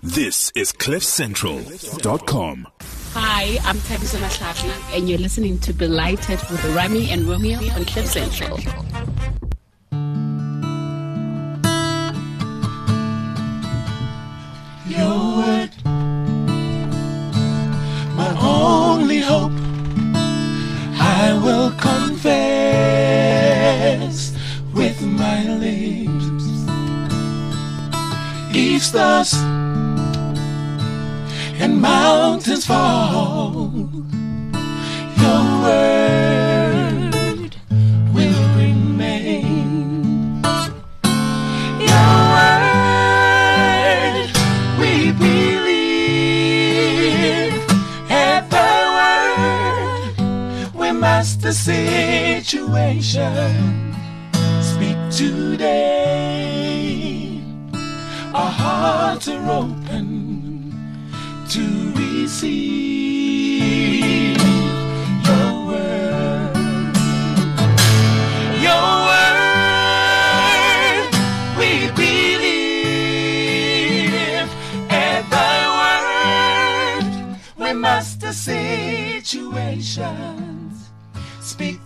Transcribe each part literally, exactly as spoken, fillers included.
This is cliff central dot com. Hi, I'm Thabiso Mahlapi, and you're listening to Belighted with Rami and Romeo on Cliff Central. Your word, my only hope, I will confess with my lips. If stars and mountains fall, your word will remain. Your word we believe, at thy word we master situation. Speak today, our hearts are open to receive your word. Your word we believe, at thy word we master situations. Speak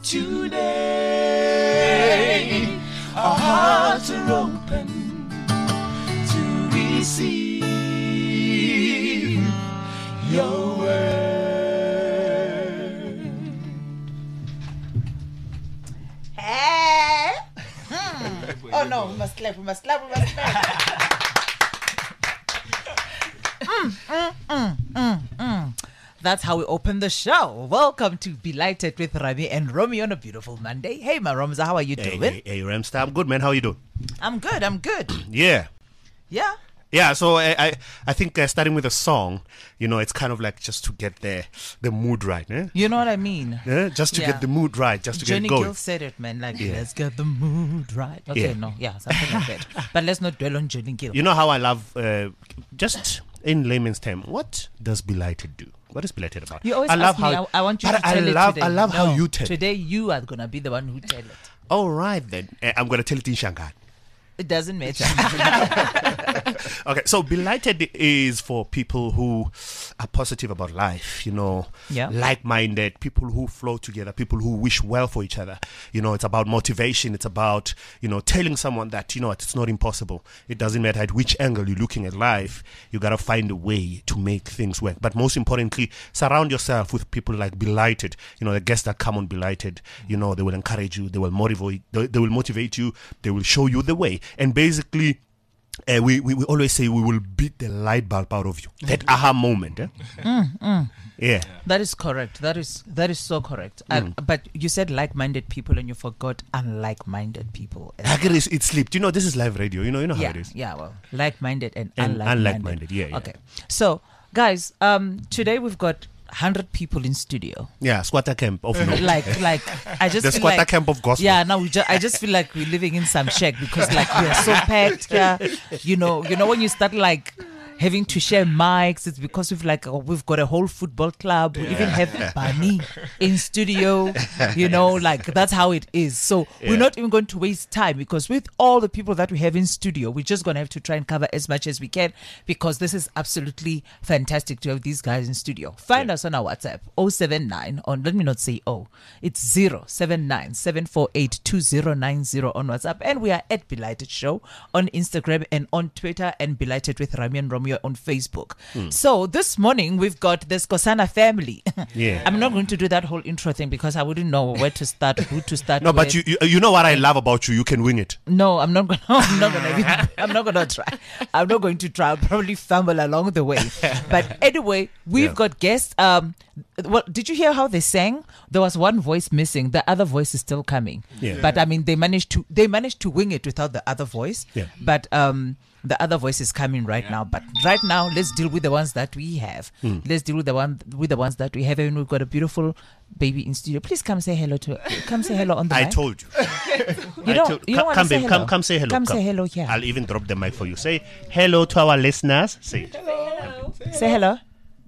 today, our hearts are open to receive your word. Hey. Hmm. Oh no, we must clap, we must clap, we must clap. mm, mm, mm, mm, mm. That's how we open the show. Welcome to Belighted with Rami and Romeo on a beautiful Monday. Hey, my Ramza, how are you Hey, doing? hey, hey, Ramstar, I'm good, man. How are you doing? I'm good, I'm good. Yeah. Yeah. Yeah, so I I, I think uh, starting with a song, you know, it's kind of like just to get the the mood right, eh? You know what I mean? Yeah, just to Yeah. get the mood right, just to Johnny get it going. Gill said it, man. Like, Yeah. let's get the mood right. Okay, Yeah. no, yeah, something like that. But let's not dwell on Johnny Gill. You know how I love, uh, just in layman's term, what does Belighted do? What is Belighted about? You always I love ask me, how, I, I want you but to tell I it love, today. I love No, how you tell it. Today you are going to be the one who tell it. All right, then. Uh, I'm going to tell it in Shanghai. It doesn't matter. Okay, so Belighted is for people who are positive about life, you know, Yeah. like-minded, people who flow together, people who wish well for each other. You know, it's about motivation. It's about, you know, telling someone that, you know, it's not impossible. It doesn't matter at which angle you're looking at life. You got to find a way to make things work. But most importantly, surround yourself with people like Belighted. You know, the guests that come on Belighted, you know, they will encourage you. They will motivate, they, they will motivate you. They will show you the way. And basically, Uh, we, we, we always say we will beat the light bulb out of you. That aha moment. Eh? Mm, mm. Yeah. That is correct. That is that is so correct. Mm. Uh, but you said like-minded people and you forgot unlike-minded people. Like it, is, it slipped. You know, this is live radio. You know, you know how yeah, it is. yeah. Well, like-minded and, And unlike-minded. unlike-minded, yeah, yeah. Okay. So, guys, um, today we've got one hundred people in studio. Yeah, squatter camp of no. like, like I just The feel squatter like, camp of gospel. Yeah, now we just, I just feel like we're living in some shack because like we are so packed. Yeah, you know, you know when you start like having to share mics, it's because we've like oh, we've got a whole football club. We even have Bunny in studio. You know, like that's how it is. So Yeah. we're not even going to waste time because with all the people that we have in studio, we're just gonna have to try and cover as much as we can because this is absolutely fantastic to have these guys in studio. Find Yeah. us on our WhatsApp oh seven nine on let me not say oh it's zero seven nine seven four eight two zero nine zero on WhatsApp, and we are at Belighted Show on Instagram and on Twitter, and Belighted with Rami and Romeo on Facebook. Hmm. So this morning we've got the Skosana family. Yeah. I'm not going to do that whole intro thing because I wouldn't know where to start, who to start. No, but with. you, you you know what I love about you? You can wing it. No, I'm not gonna. I'm not gonna. I'm not gonna try. I'm not going to try. I'll probably fumble along the way. But anyway, we've Yeah. got guests. Um, well, did you hear how they sang? There was one voice missing. The other voice is still coming. Yeah. But I mean, they managed to. They managed to wing it without the other voice. Yeah. But um, the other voice is coming right now. But right now, let's deal with the ones that we have. Hmm. Let's deal with the one with the ones that we have, and we've got a beautiful baby in studio. Please come say hello to. Come say hello on the I mic. told you. You I don't. told- You don't come, want come, to say babe, hello. come, come say hello. Come say hello here. I'll even drop the mic for you. Say hello to our listeners. Say it. Say hello.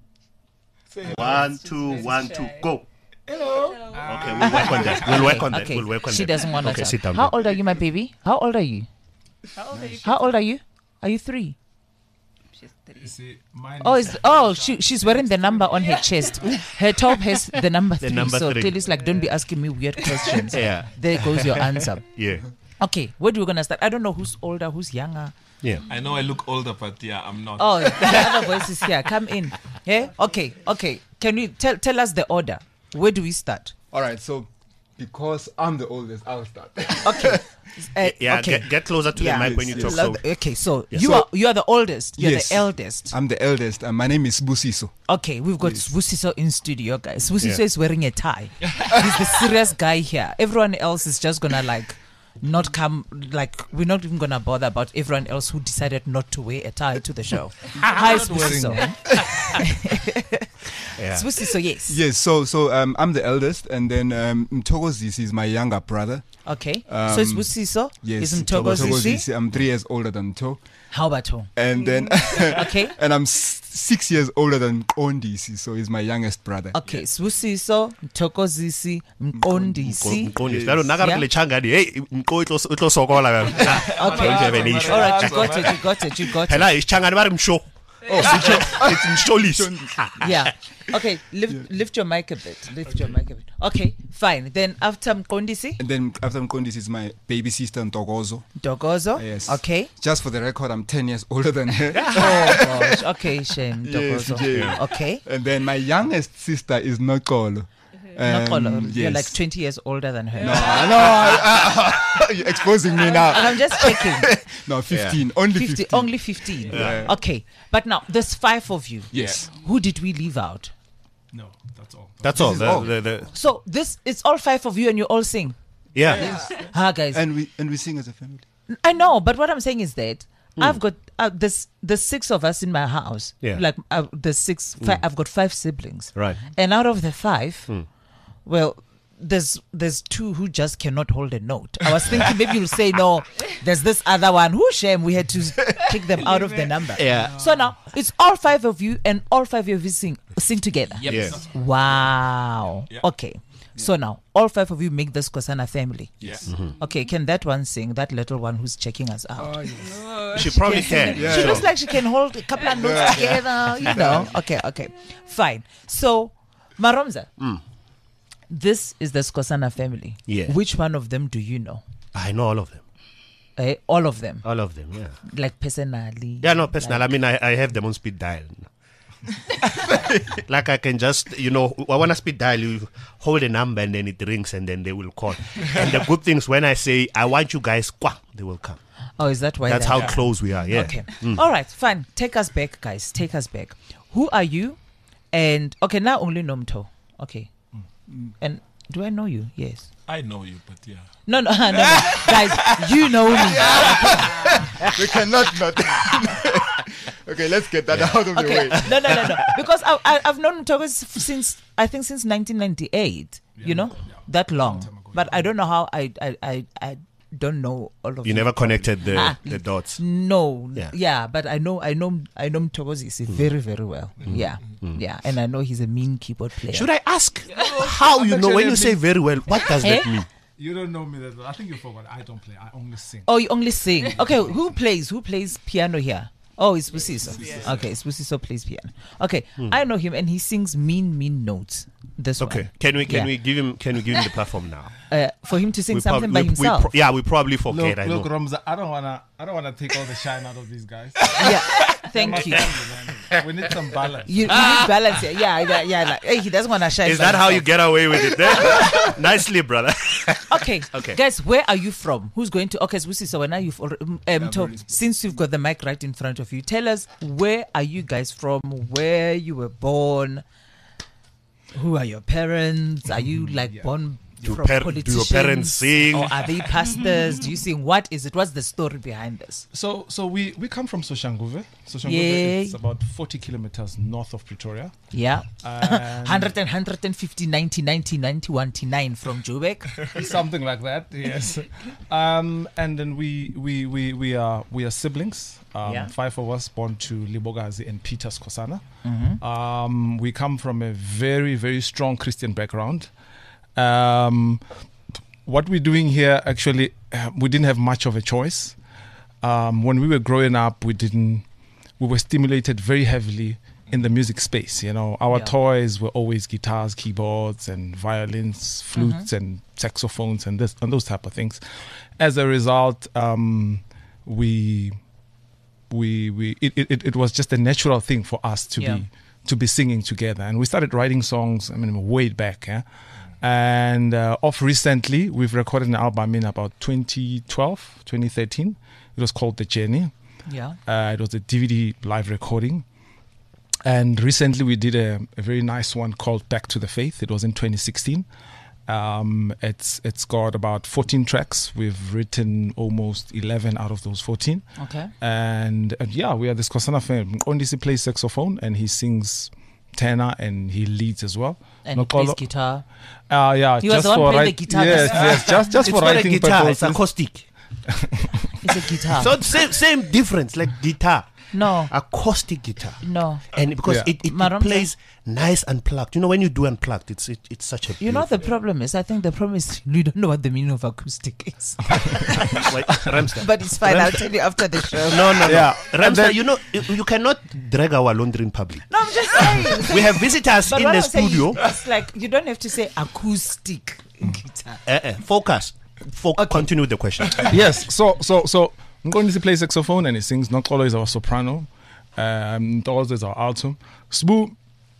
One, two, one, two, go. Hello. Okay, we'll work on that. We'll work on that. Okay. We'll work on she that. doesn't want to Okay, talk. sit down. How babe. old are you, my baby? How old are you? How old are you? How old are you? Are you three? You see, mine Oh, is is oh she she's wearing the number on her chest. Her top has the number The three. number so three. Tilly's like, don't be asking me weird questions. Yeah. There goes your answer. Yeah. Okay, where do we gonna start? I don't know who's older, who's younger. Yeah. I know I look older, but yeah, I'm not. Oh, the other voice is here. Come in. Yeah. Okay. Okay. Can you tell tell us the order? Where do we start? All right, so because I'm the oldest, I'll start. Okay. Uh, Yeah, okay. get, get closer to Yeah. the mic when you Yes, talk. yes. So, Okay, so Yeah. you So- are you are the oldest. You're Yes. the eldest. I'm the eldest, and my name is Busiso. Okay, we've got Swusiso in studio, guys. Swusiso Yeah. is wearing a tie. He's the serious guy here. Everyone else is just gonna like not come. Like we're not even gonna bother about everyone else who decided not to wear a tie to the show. Hi, Swusiso. yeah. Swusiso, yes. Yes, so so um, I'm the eldest, and then um, Mthokozisi is my younger brother. Okay, Um, so it's Swusiso. Yes, Is Mthokozisi? Mthokozisi. I'm three years older than Mtho, How about him? and then Okay. and I'm s- six years older than Ondisi, so he's my youngest brother. Okay, Swusiso, Mthokozisi, Mqondisi. Mqondisi. Lalo nakare Yeah. le changani. Hey, Mqo itlo itlo sokola. Okay, Don't have any issue. all right, you got it, you got it, you got it. Phela isichangani bari msho. Oh, it's msholisi. Yeah. Okay, lift lift your mic a bit. Lift your mic a bit. Okay, fine. Then after Mqondisi, And then after Mkondisi is my baby sister Ntokozo. Dogozo. Yes. Okay. Just for the record, I'm ten years older than her. Oh gosh. Okay, shame. Yes, Dogozo. yeah. Okay. And then my youngest sister is Nokolo. Nokolo, Um, you're yes. like twenty years older than her. No, no, you're exposing me now. I'm just checking. No, fifteen, only fifty, fifteen. only fifteen. Yeah. Okay, but now there's five of you. Yes. Who did we leave out? No, that's all. That's all. is The, all. The, the, So this it's all five of you, and you all sing. yeah. Ah, guys. And we and we sing as a family. I know, but what I'm saying is that I've got uh, this the six of us in my house. Yeah. Like uh, the six. Fi- I've got five siblings. Right. And out of the five, well, there's there's two who just cannot hold a note. I was thinking maybe you'll say no. There's this other one. Who shame we had to kick them out of the number. Yeah. So now it's all five of you, and all five of you sing sing together. Yep. Yeah. Wow. Yeah. Okay. So now all five of you make this Kosana family. Yes. Okay, can that one sing? That little one who's checking us out. She probably can. Yeah. She looks like she can hold a couple of notes together, you know. Okay, okay. Fine. So, Maromza, this is the Skosana family. Yeah. Which one of them do you know? I know all of them. Eh, all of them. All of them, yeah. Like personally. Yeah, no, personal. I mean, I, I have them on speed dial. Like I can just, you know, I want to speed dial, you hold a number and then it rings and then they will call. And the good thing is when I say, I want you guys, quack, they will come. Oh, is that why? That's they're how there? close we are, yeah. Okay. All right, fine. Take us back, guys. Take us back. Who are you? And, okay, now only Nomto. Okay. And do I know you? Yes. I know you, but yeah. No, no, no, no. Guys, you know me. We cannot not. Okay, let's get that out of the Okay. way. No, no, no, no. Because I, I, I've known Togo since, I think, since nineteen ninety-eight. You know? That long. But I don't know how I, I, I, I don't know all of You them. never connected the, Ah, the dots. No, Yeah. yeah. but I know, I know, I know Mthokozisi very, very well. Yeah, yeah, and I know he's a mean keyboard player. Should I ask how you know? When you say very well, what does that Eh? mean? You don't know me that well. I think you forgot. I don't play. I only sing. Oh, you only sing. Okay, who plays? Who plays piano here? Oh, it's Busiso. Okay, it's Busiso plays piano. Okay, I know him, and he sings mean, mean notes. This Okay, one. can we can Yeah. we give him can we give him the platform now? Uh, for him to sing We something prob- by we- we himself. pro- yeah, we probably Look, forget. I know. look, Ramza, I don't wanna, I don't wanna take all the shine out of these guys. Yeah, thank you. We need some balance. You, you need balance here. Yeah, yeah, yeah. Like, hey, he doesn't want to shine. Is by that how you himself. get away with it? Then? Nicely, brother. Okay. Okay. Guys, where are you from? Who's going to? Okay, so so now you've already, um, um, to, since you've got the mic right in front of you, tell us where are you guys from? Where you were born? Who are your parents? Are you like born Do from par- do your politicians? parents sing? Or are they pastors? Do you sing? What is it? What's the story behind this? So, so we, we come from Soshanguve. Soshanguve Yeah. is about forty kilometers north of Pretoria. Yeah. And one hundred and one hundred fifty, ninety, ninety, ninety, one, ninety-nine from Joburg. something like that, yes. Um, and then we we we we are we are siblings. Um, Yeah. Five of us born to Libogazi and Peter Skosana. Mm-hmm. Um, we come from a very very strong Christian background. Um, what we're doing here, actually, uh, we didn't have much of a choice. Um, when we were growing up, we didn't we were stimulated very heavily in the music space. You know, our Yeah. toys were always guitars, keyboards, and violins, flutes, and saxophones, and this and those type of things. As a result, um, we we we it, it, it was just a natural thing for us to Yeah. be to be singing together, and we started writing songs. I mean, way back, yeah. And uh, off recently, we've recorded an album in about twenty twelve, twenty thirteen. It was called The Journey. Yeah. Uh, it was a D V D live recording. And recently we did a, a very nice one called Back to the Faith. It was in twenty sixteen. Um, it's it's got about fourteen tracks. We've written almost eleven out of those fourteen. Okay. And, and yeah, we are this Kosana family. Ondisi plays saxophone and he sings tenor and he leads as well. And he plays Nokolo- guitar. Uh, yeah, He was just the one for playing the write- guitar. Yes, yes, just just It's for not a writing guitar, it's purposes. acoustic. It's a guitar. So same same difference, like guitar, no. acoustic guitar, No. and because Yeah. it, it, it Maramza. plays nice unplugged. You know, when you do unplugged, it's it, it's such a You know the beautiful- problem is, I think the problem is you don't know what the meaning of acoustic is. Wait, Ramstar. But it's fine. I'll Ramstar. tell you after the show. No, no, no. Yeah. Ramstar, And then- you know, you, you cannot drag our laundry in public. No, I'm just saying. We have visitors But in what the I'm saying is, studio. it's like you don't have to say acoustic guitar. Uh, uh, focus. Fo- Continue the question. Yes, so so so Nkondisi plays saxophone and he sings. Nokolo is our soprano. Um, Ntokozo is our alto. Sbu,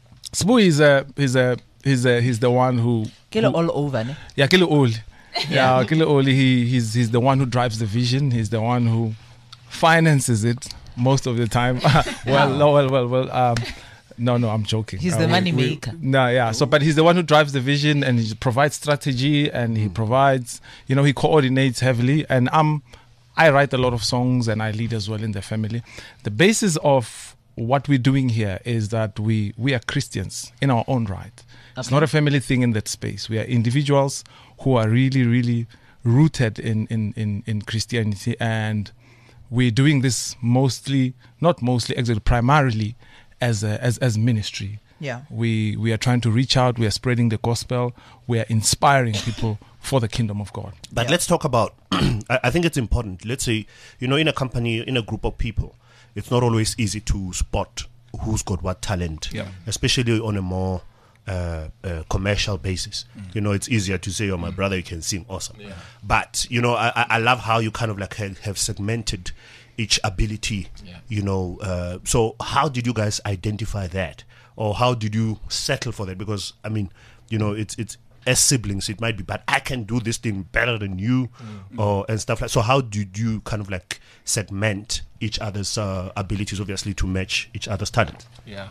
Sbu is a is a he's a he's the one who Get it all over. Ne? yeah Kile Oli. Yeah, Kile Oli. He he's he's the one who drives the vision. He's the one who finances it most of the time. well, no, well, well, well. Um, no, no, I'm joking. He's Uh, the we- money we- maker. No, yeah. So, but he's the one who drives the vision and he provides strategy and he provides, you know, he coordinates heavily. And I'm, I write a lot of songs and I lead as well in the family. The basis of what we're doing here is that we we are Christians in our own right. It's not a family thing in that space. We are individuals who are really, really rooted in in in, in Christianity, and we're doing this mostly, not mostly, actually primarily, as a, as as ministry. Yeah. We we are trying to reach out. We are spreading the gospel. We are inspiring people for the kingdom of God. But let's talk about, I, I think it's important. Let's say, you know, in a company, in a group of people, it's not always easy to spot who's got what talent, Yeah. especially on a more uh, uh, commercial basis. You know, it's easier to say, oh, my brother, you can sing, awesome. But, you know, I, I- I love how you kind of like have, have segmented each ability, you know. Uh, so how did you guys identify that? Or how did you settle for that? Because, I mean, you know, it's it's as siblings, it might be, but I can do this thing better than you, or and stuff like. So how did you kind of like segment each other's uh, abilities, obviously, to match each other's talent? Yeah.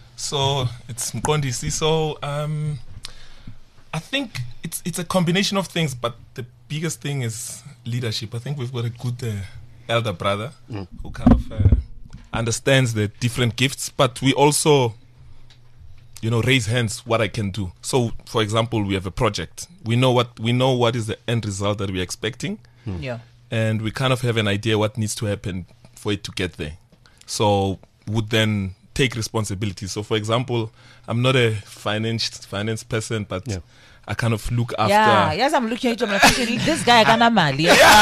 So it's Nkondisi. So um, I think it's it's a combination of things, but the biggest thing is leadership. I think we've got a good uh, elder brother who kind of uh, understands the different gifts, but we also, you know, raise hands what I can do. So, for example, we have a project. We know what we know what is the end result that we're expecting, Yeah. and we kind of have an idea what needs to happen for it to get there. So would then take responsibility. So for example, I'm not a finance finance person, but Yeah. I kind of look after. Yeah. Yes, I'm looking at you. I'm thinking, this guy gonna mali.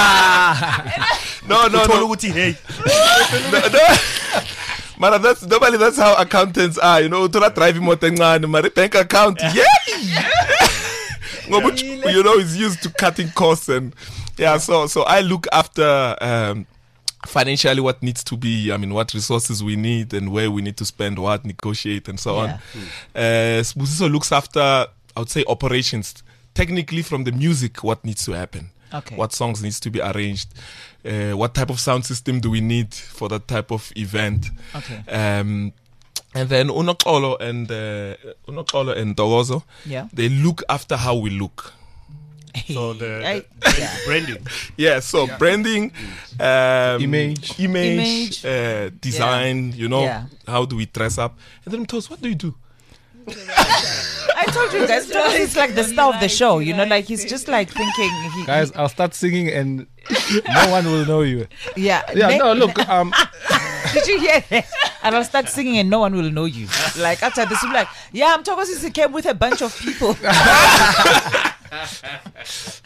No, no, no. Hey, no, no. Mara, that's normally that's how accountants are. You know, to not drive him my bank account. Yeah. Ngoba uch- you know, it's used to cutting costs and yeah. So so I look after. Um, financially what needs to be, I mean, what resources we need and where we need to spend what, negotiate and so on. Uh, Sbusiso looks after, I would say, operations. Technically from the music, what needs to happen. Okay. What songs needs to be arranged. Uh, what type of sound system do we need for that type of event. Okay. Um, and then Unokolo and uh, Unokolo and Ntokozo, Yeah. they look after how we look. so the, I- the yeah. branding. Yeah, so branding, um, Image. image, Image. Uh, design. You know, Yeah. how do we dress up? And then Mtos, what do you do? I told you guys, Thomas is like the star of the show. You know, like he's just like thinking. He, Guys, I'll start singing and no one will know you. yeah. Yeah, Ne- no, look, um, Did you hear that? And I'll start singing and no one will know you. Like after this, I'm like, yeah, I'm talking since he came with a bunch of people.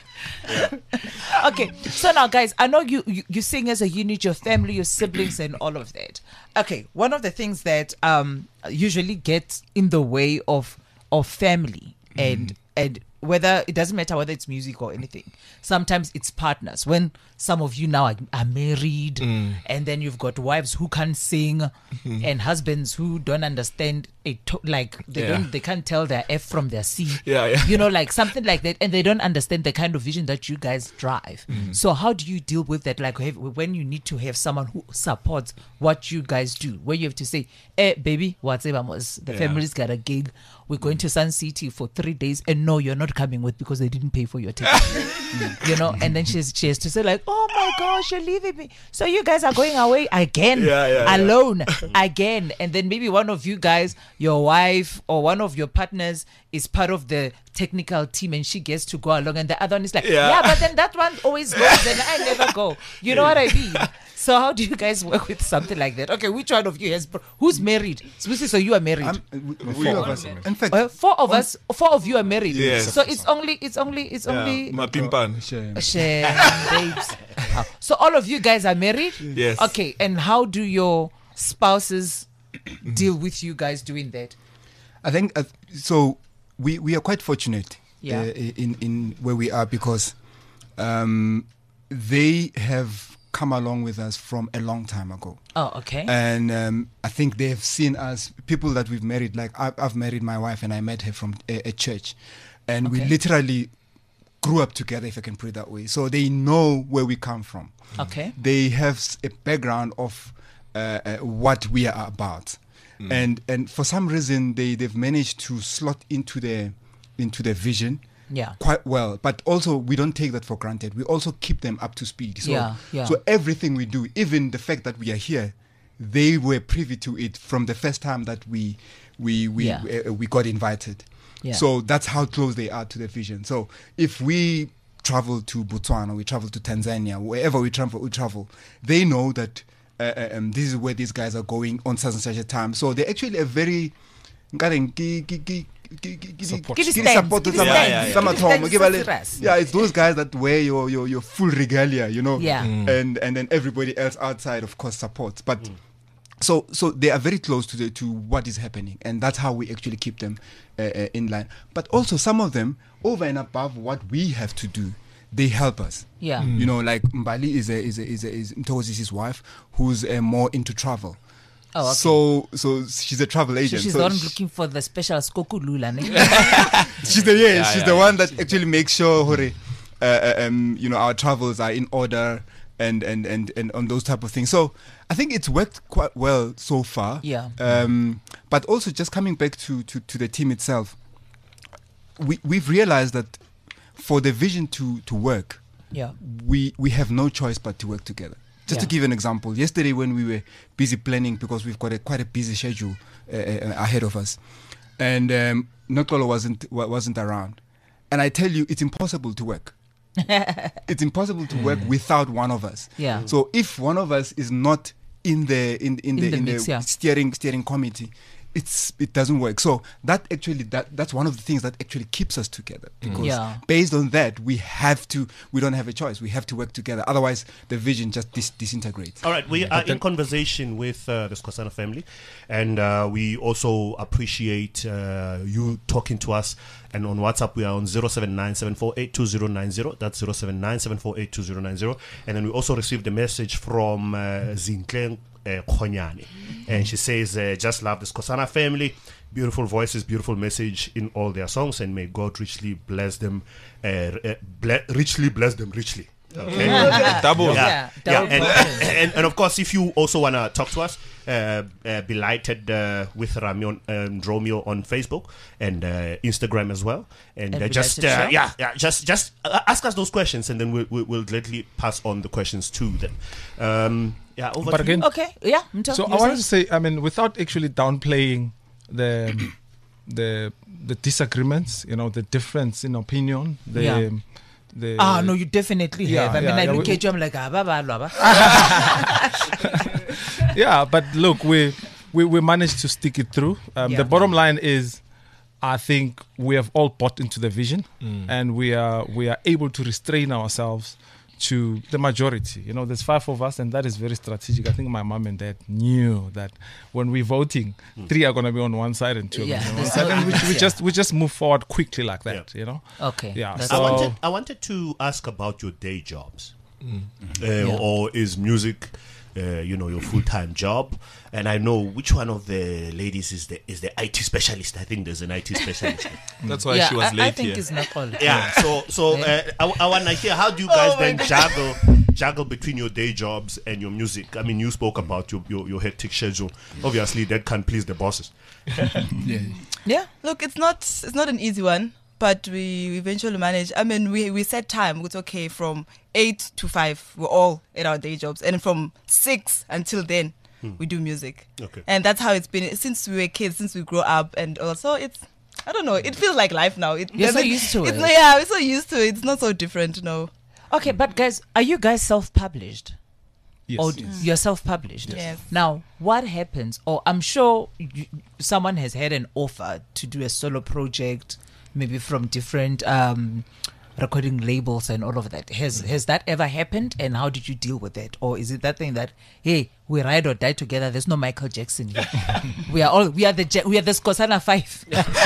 Okay, so now, guys, I know you, you you sing as a unit, your family, your siblings, and all of that. Okay, one of the things that um usually gets in the way of of family and and whether it doesn't matter whether it's music or anything. Sometimes it's partners. When some of you now are, are married, mm. and then you've got wives who can't sing, mm-hmm. and husbands who don't understand it, to- like they Yeah. don't, they can't tell their F from their C. Yeah, yeah. You know, like something like that, and they don't understand the kind of vision that you guys drive. Mm. So how do you deal with that? Like have, when you need to have someone who supports what you guys do, where you have to say, "Eh, baby, whatever, the Yeah. family's got a gig. We're going to Sun City for three days, and no, you're not coming with because they didn't pay for your ticket." You know, and then she's she has to say like, "Oh my gosh, you're leaving me. So you guys are going away again, Yeah, yeah, yeah. alone again." And then maybe one of you guys, your wife or one of your partners, is part of the technical team, and she gets to go along, and the other one is like, Yeah. "Yeah, but then that one always goes, and I never go." You know what I mean? So how do you guys work with something like that? Okay, which one of you has who's married? So you are married. I'm, we, we of us. In fact, Uh, four of us, four of you are married. Yes. So it's only, it's only, it's only. Mapimpan. shame. Shame, babes. Oh, so all of you guys are married? Yes. Okay, and how do your spouses deal with you guys doing that? I think uh, so. We we are quite fortunate, Yeah. uh, in in where we are because um, they have come along with us from a long time ago. Oh, okay. And um, I think they have seen us, people that we've married, like I've, I've married my wife and I met her from a, a church. And we Okay. literally grew up together, if I can put it that way. So they know where we come from. Okay. They have s- a background of uh, uh, what we are about. And and for some reason, they, they've managed to slot into their, into their vision Yeah. quite well. But also, we don't take that for granted. We also keep them up to speed. So, Yeah, yeah. so everything we do, even the fact that we are here, they were privy to it from the first time that we we we Yeah. uh, we got invited. Yeah. So that's how close they are to the vision. So if we travel to Botswana, we travel to Tanzania, wherever we travel, we travel, they know that uh, uh, um, this is where these guys are going on such and such a time. So they're actually a very nkare ki- ki- ki- ki- ki- ki- Support. ki- Give ki- it stands, support give it sama- stands, Yeah, yeah, sama give it thomo, give a li- stands. yeah, it's those guys that wear your your, your full regalia, you know, Yeah. and and then everybody else outside, of course, supports. But so so they are very close to the to what is happening, and that's how we actually keep them uh, uh, in line. But also some of them, over and above what we have to do, they help us. Yeah. You know, like Mbali is a is a is a, is Mtokozi is his wife, who's uh, more into travel. Oh, okay. So so she's a travel So agent. she's So the one she- looking for the special skokulula. ne? she's the yeah, Yeah, she's yeah, the yeah. one that actually makes sure hore, uh, uh, um, you know, our travels are in order and, and, and, and on those type of things. So I think it's worked quite well so far. Yeah. Um, but also just coming back to, to, to the team itself, we we've realized that for the vision to, to work, Yeah. we we have no choice but to work together. Just to Yeah. give an example, yesterday when we were busy planning because we've got a quite a busy schedule uh, uh, ahead of us, and um, Nokolo wasn't wa- wasn't around, and I tell you, it's impossible to work. It's impossible to work without one of us. Yeah. So if one of us is not in the in in, the, the in mix, the yeah. steering steering committee, it's it doesn't work. So that actually that that's one of the things that actually keeps us together, because Yeah. based on that we have to we don't have a choice. We have to work together. Otherwise, the vision just dis- disintegrates. All right, we are in conversation with uh, the Skosana family, and uh, we also appreciate uh, you talking to us. And on WhatsApp, we are on zero seven nine seven four eight two zero nine zero. That's zero seven nine seven four eight two zero nine zero. And then we also received a message from uh, Zintle uh, Khonyane. And she says, uh, just love the Skosana family. Beautiful voices, beautiful message in all their songs. And may God richly bless them, uh, uh, ble- richly bless them, richly. Okay. Double. Yeah, Yeah, yeah. double And, portion. and, and of course, if you also want to talk to us, uh, uh, Belighted uh, with Rami on, and Romeo on Facebook and uh, Instagram as well, and, And uh, just uh, Belighted Show? yeah, yeah, just just uh, ask us those questions, and then we'll, we'll, we'll gladly pass on the questions to them. Um, yeah, over But to again, Okay. Yeah. Mto, So you I wanted to saying? say, I mean, without actually downplaying the the the disagreements, you know, the difference in opinion, the Yeah. the Ah, no, you definitely Yeah, have. I mean, yeah, I yeah, look we- at you, I'm like, ah, ba, ba, lo, ba. yeah, but look, we we we managed to stick it through. Um, Yeah. The bottom line is, I think we have all bought into the vision, and we are we are able to restrain ourselves to the majority. You know, there's five of us, and that is very strategic. I think my mom and dad knew that when we're voting, three are going to be on one side and two Yeah, are going to be on one there's side. no And we, we difference, just we just move forward quickly like that. Yeah. You know. Okay. Yeah. That's I So wanted I wanted to ask about your day jobs, uh, or is music, uh, you know, your full time job? And I know which one of the ladies is the is the I T specialist. I think there's an I T specialist. That's why yeah, she was I, late I think here. it's not all. Yeah. So so uh, I, I want to hear, how do you guys then juggle juggle between your day jobs and your music? I mean, you spoke about your your, your hectic schedule. Obviously, that can't please the bosses. Yeah. Yeah. Look, it's not it's not an easy one, but we eventually manage. I mean, we we set time. It's okay from eight to five. We're all at our day jobs, and from six until then, we do music. Okay. And that's how it's been since we were kids, since we grew up, and also it's. I don't know. It feels like life now. It You're so doesn't- used to it's it. Not, yeah, we're so used to it. It's not so different. No. Okay, but guys, are you guys self-published? yes. Or you're self-published? Yes. Now, what happens? Or I'm sure you, someone has had an offer to do a solo project, maybe from different um, recording labels and all of that. Has has that ever happened? And how did you deal with it? Or is it that thing that, hey, we ride or die together? There's no Michael Jackson here. we are all we are the Ja- we are the Skosana Five.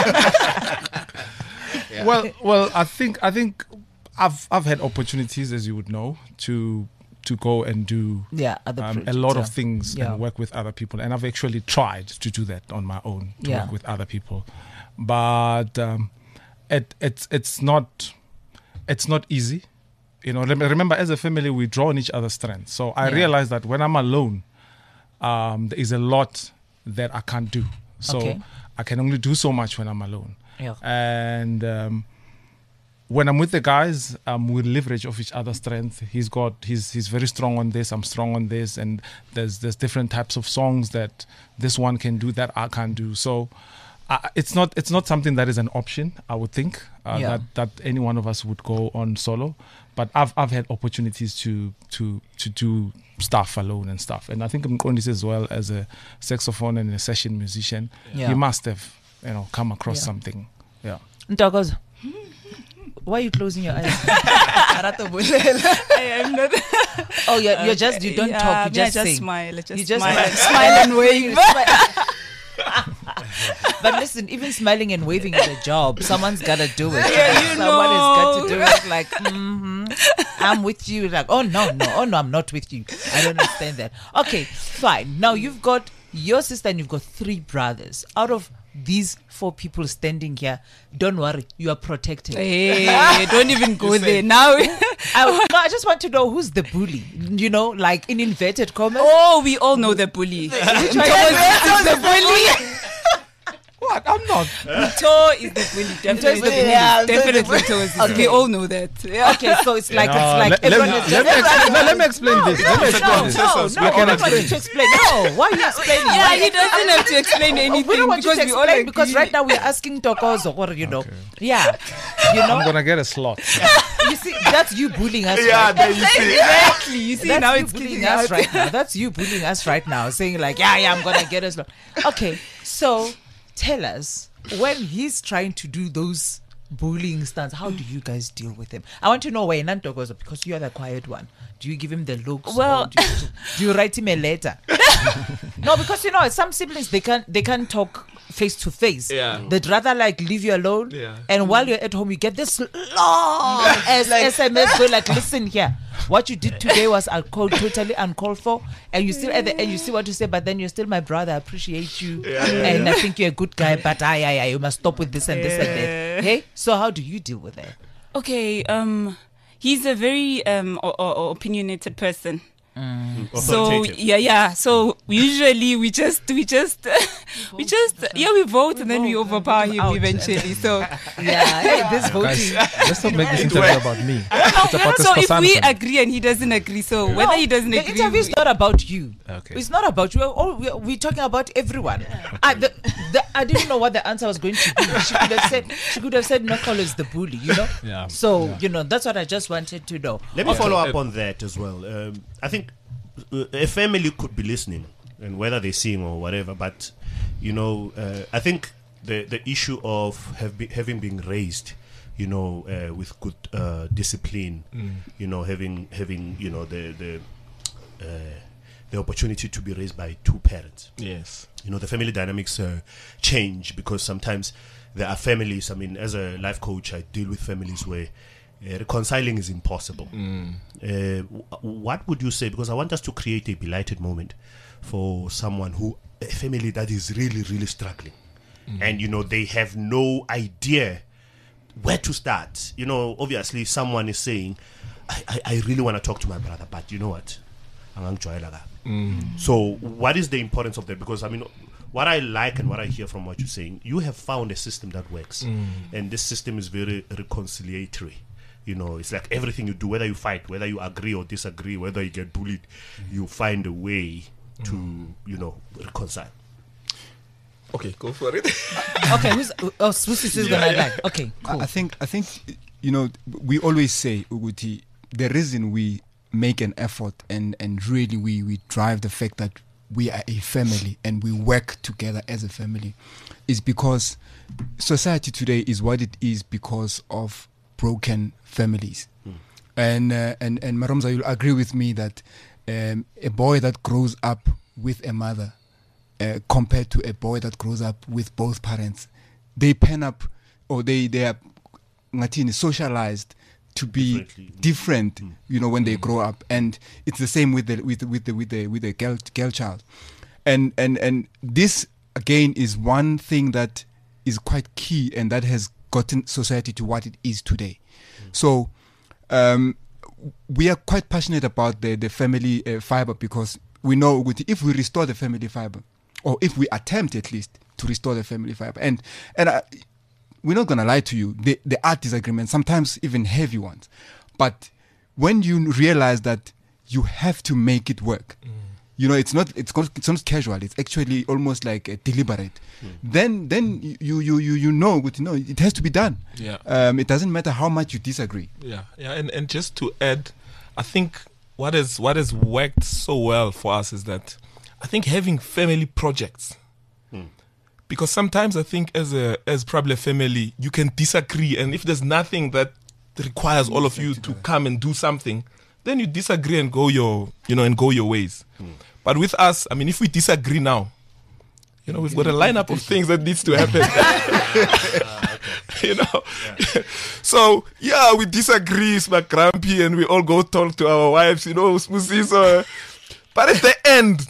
Well, well, I think I think I've I've had opportunities, as you would know, to to go and do Yeah, other um, a projects, lot yeah. of things Yeah. and work with other people, and I've actually tried to do that on my own, to Yeah. work with other people, but um, it it's it's not it's not easy. You know, rem- remember, as a family, we draw on each other's strengths. So I Yeah. realize that when I'm alone, um, there is a lot that I can't do. So Okay. I can only do so much when I'm alone. Yeah. And um, when I'm with the guys, um, we leverage off each other's strength. He's got he's he's very strong on this. I'm strong on this, and there's there's different types of songs that this one can do that I can't do. So uh, it's not it's not something that is an option. I would think uh, Yeah. that that any one of us would go on solo. But I've I've had opportunities to to to do stuff alone and stuff. And I think Mqondisi as well, as a saxophone and a session musician, Yeah. he must have you know come across Yeah. something. Yeah. Ntokozo, why are you closing your eyes? Arato Bulela. I am not. Oh, you're, you're just, you don't Yeah, talk, you me, I just, sing. smile. I just, You just smile, smile. smile and wave. But listen, even smiling and waving is a job. Someone's got to do it. Yeah, you Someone has got to know. do it. Like, mm-hmm, I'm with you. Like, oh, no, no. Oh, no, I'm not with you. I don't understand that. Okay, fine. Now you've got your sister and you've got three brothers. Out of these four people standing here, don't worry, you are protected. Hey, don't even go there now. I, no, I just want to know who's the bully. You know, like in inverted commas. Oh, we all know the bully. Which one is the bully? What? I'm not. Toe is the bully. Definitely, the bully. Yeah, definitely Toe is the bully. We all know that. Yeah. Okay, so it's like No, it's like let, everyone let, is let, just- me explain, no, let me explain this. Let me No, explain no, this. no, no. I I can don't want you explain. to explain. No, why are you explaining? Yeah, Why- he doesn't have to explain anything we don't want you because to we all explain agree. because right now we're asking Tokozo, or you know, yeah, you know, I'm gonna get a slot. you see, that's you bullying us. Yeah, right there you see. Exactly. You see, That's now you it's bullying kicking us out. right now. That's you bullying us right now, saying like, yeah, yeah, I'm gonna get us. Okay, so tell us, when he's trying to do those bullying stunts, how do you guys deal with him? I want to know where Nanto goes, because you are the quiet one. Do you give him the looks? Well- or do, you, do you write him a letter? No, because you know some siblings they can't they can't talk face to face. Yeah. They'd rather like leave you alone. Yeah. And while you're at home, you get this long as S M S go like, listen here. What you did today was uncalled, totally uncalled for, and you still at the end you see what you say, but then you're still my brother. I appreciate you, and I think you're a good guy, but I, I, I, you must stop with this and this and that. Hey, so how do you deal with that? Okay, um, he's a very um o- o- opinionated person. So Authoritative. yeah, yeah. So usually we just we just we just yeah we vote and then we overpower him eventually. So Yeah, hey, this voting. Guys, let's not make this interview about me. It's about the so if Skosana we family. agree and he doesn't agree, so whether he doesn't the agree, interview is we- not about you. Okay. It's not about you. We're, all, we're, we're talking about everyone. I, the, the, I didn't know what the answer was going to be. She could have said, she could have said, Nokolo is the bully, you know? Yeah. So, Yeah. you know, that's what I just wanted to know. Let me Okay. follow up on that as well. Um, I think uh, a family could be listening, and whether they're seeing or whatever, but you know, uh, I think the the issue of have be, having been raised, you know, uh, with good uh, discipline, Mm. you know, having having you know the the uh, the opportunity to be raised by two parents. Yes. You know, the family dynamics uh, change because sometimes there are families. I mean, as a life coach, I deal with families where uh, reconciling is impossible. Mm. Uh, w- what would you say? Because I want us to create a belated moment for someone who, a family that is really, really struggling. Mm. And, you know, they have no idea where to start. You know, obviously someone is saying, I, I, I really want to talk to my brother, but you know what? Mm. So what is the importance of that? Because, I mean, what I like and what I hear from what you're saying, you have found a system that works. Mm. And this system is very reconciliatory. You know, it's like everything you do, whether you fight, whether you agree or disagree, whether you get bullied, you find a way to, you know, reconcile. Okay, go for it. Okay, who's oh Spusi is Yeah, gonna yeah. like okay, cool. I think I think you know we always say Uguti, the reason we make an effort and and really we we drive the fact that we are a family and we work together as a family is because society today is what it is because of broken families. Mm. And uh, and and Maromza, you'll agree with me that um, a boy that grows up with a mother uh, compared to a boy that grows up with both parents, they pen up or they they are ngatini socialized to be Differently. different, Mm. you know, when they grow up. And it's the same with the with the, with the with the with the girl girl child. And and and this again is one thing that is quite key and that has gotten society to what it is today. Mm. So um, we are quite passionate about the the family uh, fiber because we know if we restore the family fiber, or if we attempt at least to restore the family fiber, and and I, we're not gonna lie to you, the the are disagreements, sometimes even heavy ones, but when you realize that you have to make it work, mm. you know, it's not it's not it's not casual, it's actually almost like a deliberate. Mm. Then then you you you you know, but you know it has to be done. Yeah. Um, it doesn't matter how much you disagree. Yeah, yeah, and, and just to add, I think what is what has worked so well for us is that I think having family projects. Mm. Because sometimes I think as a as probably a family you can disagree, and if there's nothing that requires all of you to come and do something, then you disagree and go your you know and go your ways. Mm. But with us, I mean, if we disagree now, you know, we've got a lineup of things that needs to happen. Ah, okay. You know, Yeah. so yeah, we disagree, it's like grumpy, and we all go talk to our wives, you know, Spusi, so, but at the end,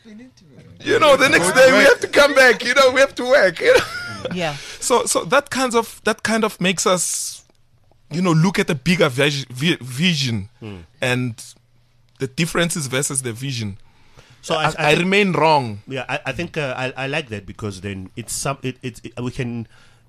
you know, the next day we have to come back, you know, we have to work, you know. Yeah. So, so that kinds of that kind of makes us, you know, look at a bigger vis- vi- vision Mm. and the differences versus the vision. So I, I, I, I think- remain wrong. Yeah, I, I think uh, I, I like that because then it's some it, it, it we can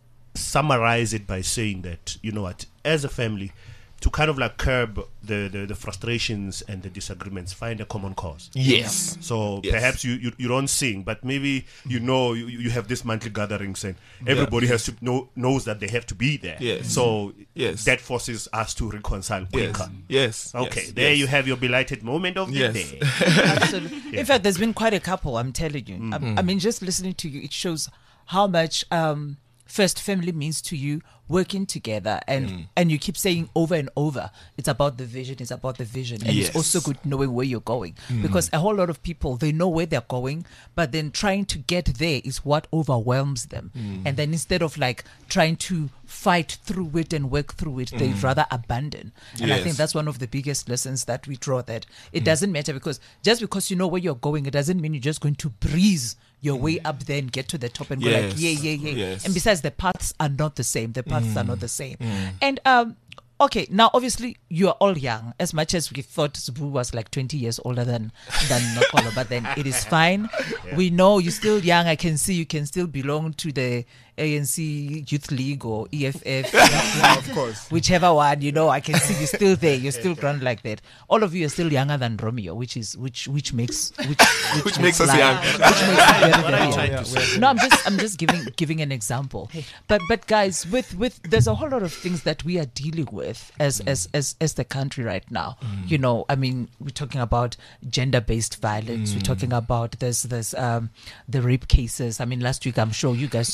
summarize it by saying that, you know what, as a family, to kind of like curb the, the, the frustrations and the disagreements, find a common cause. Yes. So Yes. perhaps you, you, you don't sing, but maybe you know you, you have this monthly gatherings and everybody has to know knows that they have to be there. Yes. So Yes. that forces us to reconcile quicker. Yes. Yes. Okay, yes, there yes. you have your belighted moment of the Yes. day. Absolutely. In fact, there's been quite a couple, I'm telling you. I, I mean, just listening to you, it shows how much um, first family means to you, working together. And, Mm. and you keep saying over and over, it's about the vision, it's about the vision. And Yes. it's also good knowing where you're going. Because a whole lot of people, they know where they're going, but then trying to get there is what overwhelms them. And then instead of like trying to fight through it and work through it, they'd rather abandon. And I think Yes. that's one of the biggest lessons that we draw, that it doesn't matter, because just because you know where you're going, it doesn't mean you're just going to breeze your way up there and get to the top and go like, Yes. yeah, yeah, yeah. Yes. And besides, the paths are not the same. The paths are not the same. And um, okay, now obviously you are all young. As much as we thought Zubu was like twenty years older than than Nokolo, but then it is fine. We know you're still young. I can see you can still belong to the A N C Youth League or E F F. Of course. Whichever one, you know, I can see you're still there. You're still ground like that. All of you are still younger than Romeo, which is which which makes which which, Which makes us life- young. Which makes it very, What very are you young. trying to say? No, I'm just I'm just giving giving an example. But but guys, with with there's a whole lot of things that we are dealing with as as as as the country right now. You know, I mean, we're talking about gender based violence. We're talking about there's there's um the rape cases. I mean, last week I'm sure you guys saw the statistics.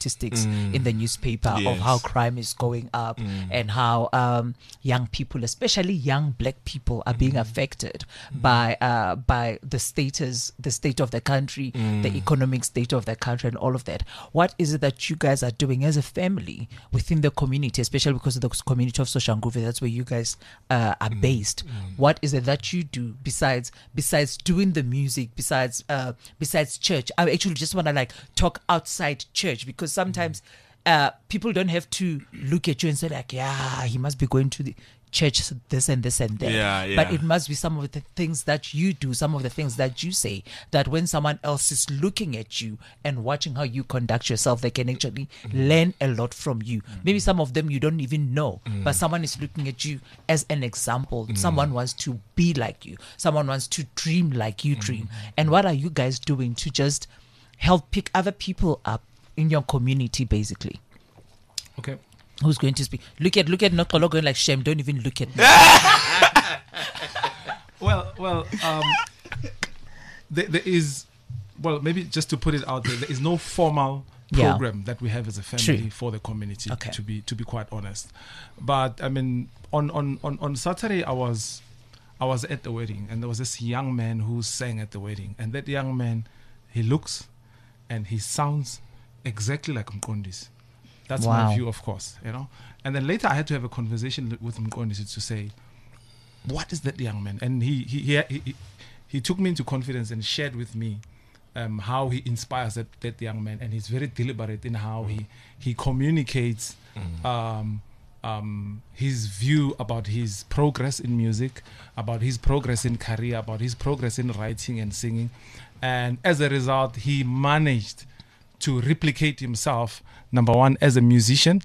statistics Mm. in the newspaper of Yes. how crime is going up Mm. and how um, young people, especially young black people, are being affected by uh, by the status, the state of the country, the Mm. economic state of the country, and all of that. What is it that you guys are doing as a family within the community, especially because of the community of Soshanguve? That's where you guys uh, are based. What is it that you do besides besides doing the music, besides uh, besides church? I actually just want to like talk outside church, because sometimes uh, people don't have to look at you and say like, yeah, he must be going to the church, this and this and that. Yeah, But yeah. it must be some of the things that you do, some of the things that you say, that when someone else is looking at you and watching how you conduct yourself, they can actually learn a lot from you. Maybe some of them you don't even know, but someone is looking at you as an example. Someone wants to be like you. Someone wants to dream like you dream. And what are you guys doing to just help pick other people up in your community, basically? Okay. Who's going to speak? Look at look at Nokolo going like, shame, don't even look at me. Well, well, um, there, there is, well, maybe just to put it out there, there is no formal Yeah. program that we have as a family True. for the community. Okay. To be to be quite honest, but I mean, on on on on Saturday, I was I was at the wedding, and there was this young man who sang at the wedding, and that young man, he looks, and he sounds exactly like Mkondis. That's Wow. my view, of course, you know. And then later, I had to have a conversation with Mkondis to say, what is that young man? And he he he he, he took me into confidence and shared with me um, how he inspires that, that young man, and he's very deliberate in how he he communicates um, um, his view about his progress in music, about his progress in career, about his progress in writing and singing, and as a result, he managed to replicate himself, number one, as a musician,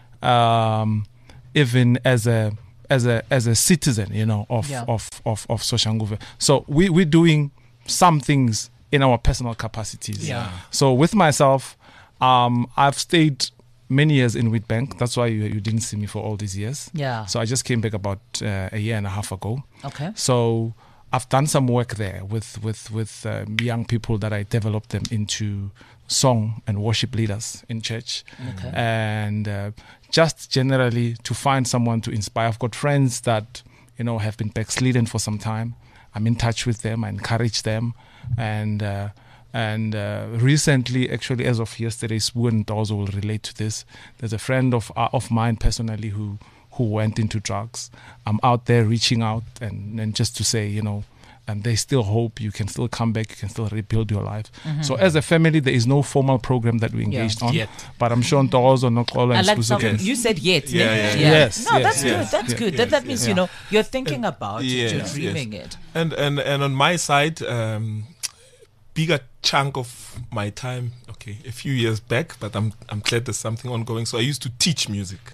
um, even as a as a as a citizen, you know, of Yeah. of of of Soshanguve. So we we're doing some things in our personal capacities. Yeah. So with myself, um, I've stayed many years in Wheatbank. That's why you, you didn't see me for all these years. Yeah. So I just came back about uh, a year and a half ago. Okay. So I've done some work there with with with um, young people that I developed them into song and worship leaders in church, Okay. and uh, just generally to find someone to inspire. I've got friends that you know have been backslidden for some time. I'm in touch with them. I encourage them, and uh, and uh, recently, actually, as of yesterday, Sbu and Dozo will relate to this. There's a friend of uh, of mine personally who who went into drugs. I'm out there reaching out and, and just to say, you know, and there's still hope. You can still come back. You can still rebuild your life. So as a family, there is no formal program that we engaged on. Yet. But I'm sure Dozo, Nokolo, I and like Sbu something. can- You said yet. Yeah, ne? yeah, yeah. Yes, No, yes, that's yes, good. That's yes, good. yes, that that yes, means yeah. you know you're thinking about it. Yes, You're yes. dreaming it. And and and on my side, um, bigger chunk of my time. Okay, a few years back, but I'm I'm glad there's something ongoing. So I used to teach music.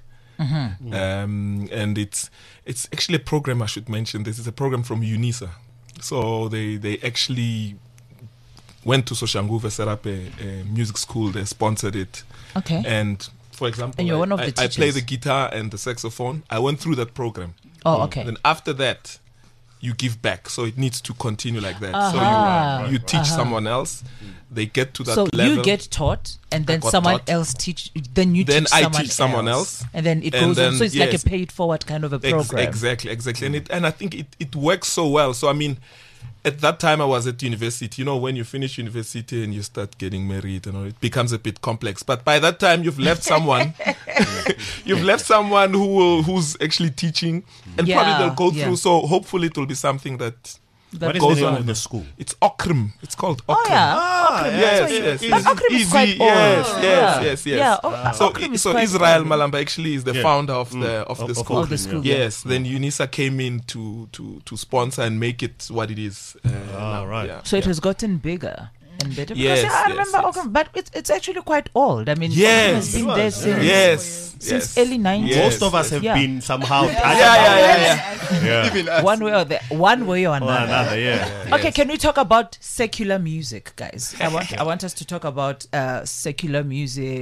Um, and it's it's actually a program I should mention. This is a program from UNISA. So they they actually went to Soshanguve, set up a, a music school. They sponsored it. Okay. And for example, And you're I, one of the I, I play teachers. the guitar and the saxophone. I went through that program. Oh, okay. Then after that, you give back. So it needs to continue like that. Aha. So you you teach someone else. They get to that So level. you get taught, and then got someone taught. else teach. Then you Then teach I someone teach someone else. else. and then it And goes on. then, So it's like yes. a paid forward kind of a Ex- program. exactly, exactly. And it and I think it, it works so well. So I mean, at that time I was at university. You know, when you finish university and you start getting married, you know, it becomes a bit complex. But by that time, you've left someone. You've left someone who will who's actually teaching, and Yeah, probably they'll go yeah. through. So hopefully, it will be something that. That What is goes the name on. of the school? It's Okrim. It's called Okrim. Oh yeah. Ah, Okrim, yeah, Yes, that's why you- yes, But yes. Okrim is Easy, quite old. yes, Yeah. yes, yes, yes. Yeah. O- So, Okrim is so quite Israel old. Malamba actually is the Yeah. founder of the Mm. of Of- the of school. Of the school, yeah. Yes, then UNISA came in to to to sponsor and make it what it is. Uh, Ah, now. right. Yeah. So it yeah. has gotten bigger and better. Because, Yes, yeah, I yes, remember yes. Okrim, but it's it's actually quite old. I mean, Yes. Okrim has been there since Yes. since yes. early nineties. Yes. Most of us have Yeah. been somehow. Yeah, yeah, yeah, yeah. yeah. Even us. One way or the one way or Or another. another, yeah. Okay, can we talk about secular music, guys? I want I want us to talk about uh, secular music,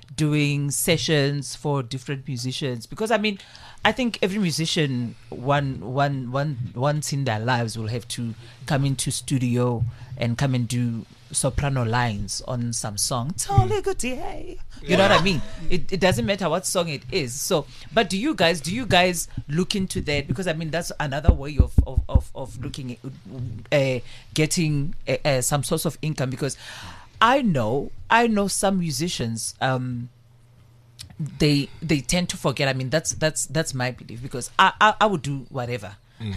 doing sessions for different musicians? Because I mean, I think every musician one one one once in their lives will have to come into studio and come and do soprano lines on some song. Totally good, hey. You know what I mean? It it doesn't matter what song it is. So, but do you guys do you guys look into that? Because I mean that's another way of of of, of looking at uh, getting uh, uh, some source of income. Because I know I know some musicians. Um, they they tend to forget. I mean that's that's that's my belief, because I I, I would do whatever. Mm.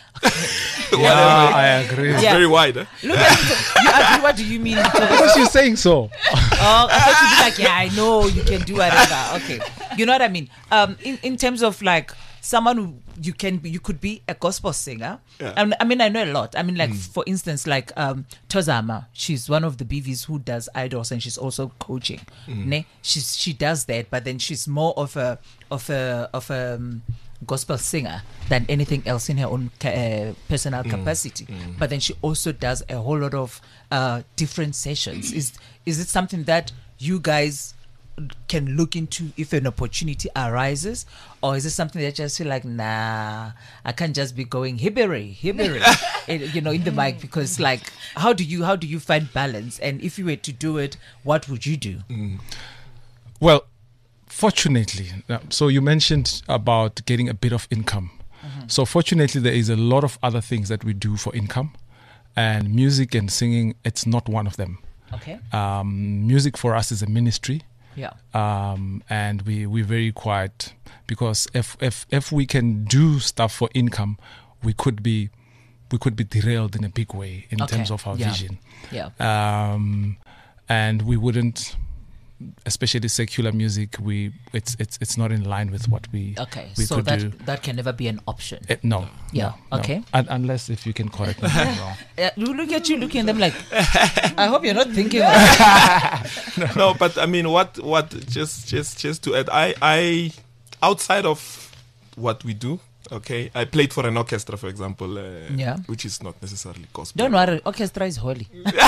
Yeah, I agree. It's Yeah. very wide. Eh? Look at it. You agree? What do you mean? Because you're saying so. Oh, I thought you'd be like, yeah, I know you can do whatever. Okay, you know what I mean. Um, in, in terms of like someone who you can be, you could be a gospel singer. Yeah. I mean, I mean, I know a lot. I mean, like for instance, like um, Tozama, she's one of the B Vs who does idols, and she's also coaching. Ne? She's she does that, but then she's more of a of a of a um, gospel singer than anything else in her own ca- uh, personal capacity. But then she also does a whole lot of uh, different sessions. Is is it something that you guys can look into if an opportunity arises, or is it something that you just feel like, nah, I can't just be going hibbery, hibbery, you know, in the mic? Because like, how do you how do you find balance? And if you were to do it, what would you do? Well, fortunately, uh, so you mentioned about getting a bit of income. So fortunately, there is a lot of other things that we do for income, and music and singing, it's not one of them. Okay. Um, music for us is a ministry. Yeah. Um, and we we're very quiet, because if if if we can do stuff for income, we could be we could be derailed in a big way in Okay. terms of our Yeah. vision. Yeah. Um, and we wouldn't, especially secular music. We it's it's it's not in line with what we Okay. we So could that do. that can never be an option. Eh, no. Yeah, no, no. okay. Un- unless if you can correct me if I'm wrong. Uh, look at you looking at them like, I hope you're not thinking of No, but I mean, what, what? Just, just, just to add, I, I, outside of what we do, okay, I played for an orchestra, for example, uh, Yeah. which is not necessarily gospel. Don't worry, orchestra is holy.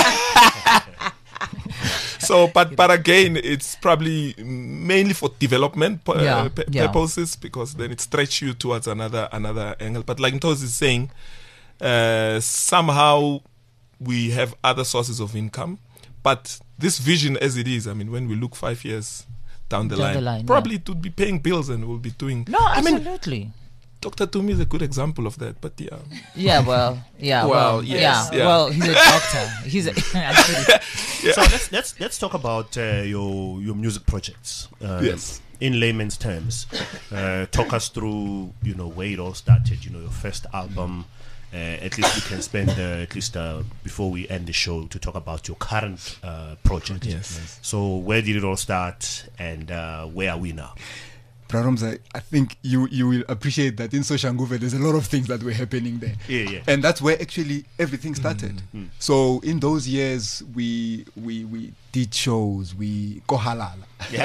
So, but but again, it's probably mainly for development pu- Yeah, uh, p- yeah. purposes, because then it stretches you towards another another angle. But like Ntos is saying, uh, somehow we have other sources of income. But this vision, as it is, I mean, when we look five years down the Down line, the line, probably yeah. it would be paying bills, and we'll be doing. No, I mean, absolutely. Doctor Tumi is a good example of that. But yeah, Yeah, well, yeah, well, Well, yes, yeah, yeah. well, he's a doctor. He's a, actually, So let's let's let's talk about uh, your your music projects. Uh, Yes. In layman's terms, uh, talk us through you know where it all started. You know your first album. Uh, at least we can spend uh, at least uh, before we end the show to talk about your current uh, project. Yes. So where did it all start, and uh, where are we now? Praromza, I think you you will appreciate that in Soshanguve there's a lot of things that were happening there. Yeah, yeah. And that's where actually everything started. So in those years we we we did shows, we go halal.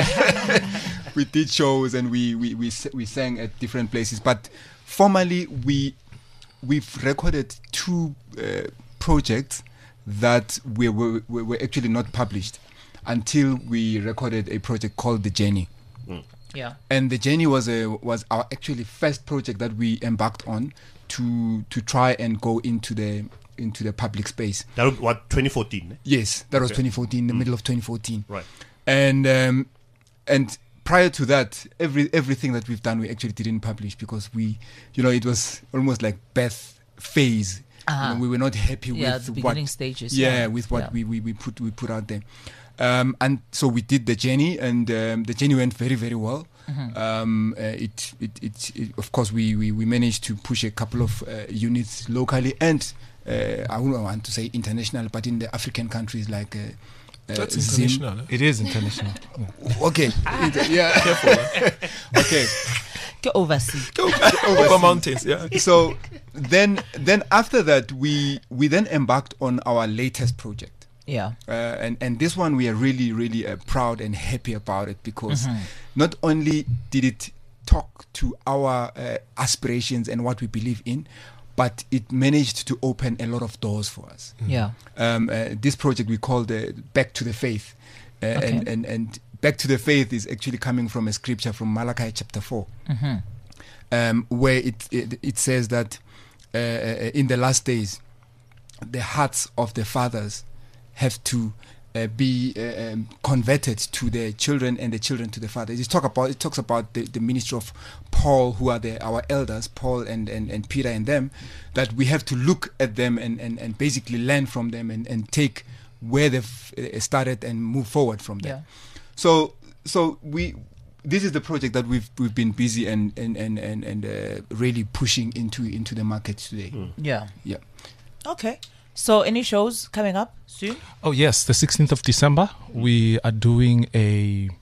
we did shows and we we we s- we sang at different places, but formally we we've recorded two uh, projects that we were, were were actually not published until we recorded a project called The Journey. yeah, And The Journey was a was our actually first project that we embarked on to to try and go into the into the public space. That was, what twenty fourteen. eh? Yes, that was Okay. twenty fourteen, the middle of twenty fourteen. Right. And um, and prior to that, every everything that we've done, we actually didn't publish because we, you know, it was almost like birth phase. You Uh-huh. know, we were not happy Yeah, with the what, beginning stages, Yeah, yeah. with what Yeah. we, we we put we put out there. Um, and so we did The Journey, and um, The Journey went very very well. Mm-hmm. Um, uh, it, it, it it of course we, we, we managed to push a couple of uh, units locally and uh, I wouldn't want to say international, but in the African countries like uh, uh, that's Zim- international. eh? It is international. Okay, It- yeah, okay. go overseas. Go over mountains. Yeah. So then then after that we we then embarked on our latest project. Yeah, Uh, and and this one we are really really uh, proud and happy about it because Mm-hmm. not only did it talk to our uh, aspirations and what we believe in, but it managed to open a lot of doors for us. yeah, Um, uh, this project we called uh, Back to the Faith, uh, Okay. and, and and back to the faith is actually coming from a scripture from Malachi chapter four, Mm-hmm. um, where it, it it says that uh, uh, in the last days, the hearts of the fathers have to uh, be uh, um, converted to their children, and the children to the fathers. It talk about it talks about the, the ministry of Paul, who are the, our elders, Paul and, and, and Peter and them, that we have to look at them and, and, and basically learn from them and, and take where they've uh, started and move forward from there. Yeah. So so we this is the project that we've we've been busy and and and and, and uh, really pushing into into the market today. Yeah. Yeah. Okay. So any shows coming up soon? Oh yes, the sixteenth of December we are doing a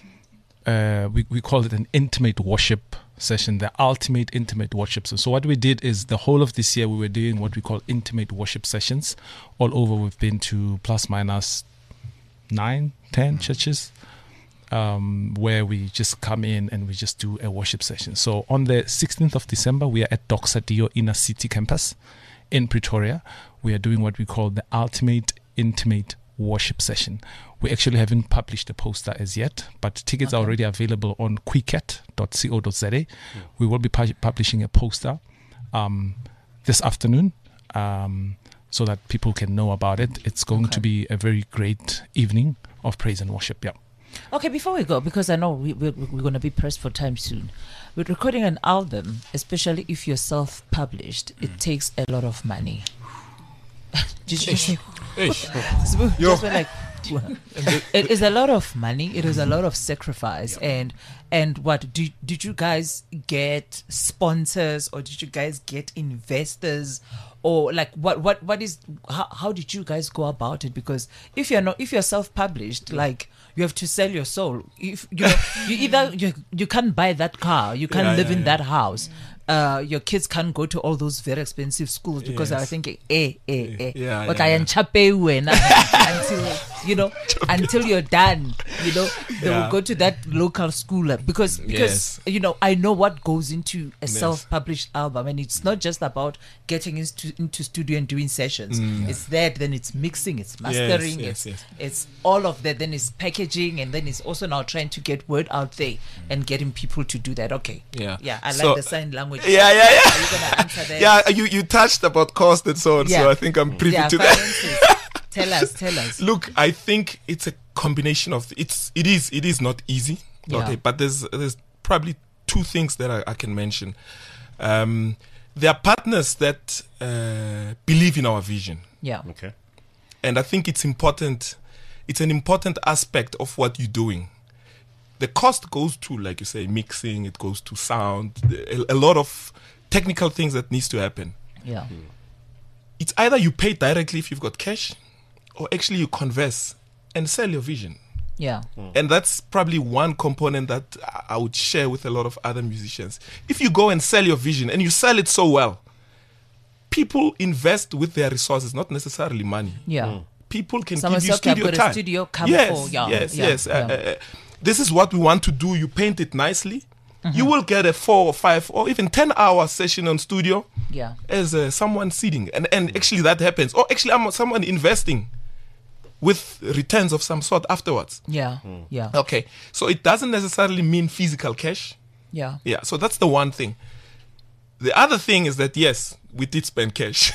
uh, we we call it an intimate worship session, the ultimate intimate worship. So, so what we did is the whole of this year we were doing what we call intimate worship sessions all over. We've been to plus minus nine, ten churches um, where we just come in and we just do a worship session. So on the sixteenth of December we are at Doxa Dio Inner City Campus in Pretoria. We are doing what we call the ultimate intimate worship session. We actually haven't published a poster as yet, but tickets Okay. are already available on quicket dot co dot za. We will be pu- publishing a poster um, this afternoon um, so that people can know about it. It's going Okay. to be a very great evening of praise and worship. Yeah. Okay, before we go, because I know we, we, we're going to be pressed for time soon. With recording an album, especially if you're self-published, it takes a lot of money. Did you say? Just went like, it is a lot of money. It is a lot of sacrifice, and and what did did you guys get sponsors, or did you guys get investors, or like what what what is how, how did you guys go about it? Because if you're not if you're self-published, like you have to sell your soul. If you know, you either you you can't buy that car, you can't Yeah, live yeah, in yeah. that house. Uh, your kids can't go to all those very expensive schools because they're Yes. thinking, eh, eh, eh. Yeah, But yeah, I yeah. am chape wena until you know until you're done. You know they Yeah. will go to that local school uh, because because Yes. you know I know what goes into a Yes. self-published album, and it's not just about getting into into studio and doing sessions. It's that, then it's mixing, it's mastering, Mm. yes, it's yes. it's all of that. Then it's packaging, and then it's also now trying to get word out there and getting people to do that. Okay, Yeah. yeah, I So- like the sign language. Yeah, yeah, yeah. Are you gonna answer that? Yeah, you, you touched about cost and so on, Yeah. so I think I'm privy Yeah, to that. finances. Tell us, tell us. Look, I think it's a combination of it's it is it is not easy. Yeah. Okay, but there's there's probably two things that I, I can mention. Um, there are partners that uh, believe in our vision, Yeah. Okay. and I think it's important. It's an important aspect of what you're doing. The cost goes to, like you say, mixing. It goes to sound. A, a lot of technical things that needs to happen. Yeah. It's either you pay directly if you've got cash, or actually you converse and sell your vision. Yeah. And that's probably one component that I- I would share with a lot of other musicians. If you go and sell your vision and you sell it so well, people invest with their resources, not necessarily money. Yeah. People can Someone give you said, "Okay, I've studio got a time. studio, come yes, for-" yeah, yes, yeah, yes. Uh, yeah. uh, uh, this is what we want to do. You paint it nicely. You will get a four or five or even ten hour session on studio Yeah. as uh, someone sitting, and and actually that happens. Or actually, I'm someone investing with returns of some sort afterwards. Yeah. Yeah. Okay, so it doesn't necessarily mean physical cash. Yeah. Yeah, so that's the one thing. The other thing is that yes, we did spend cash.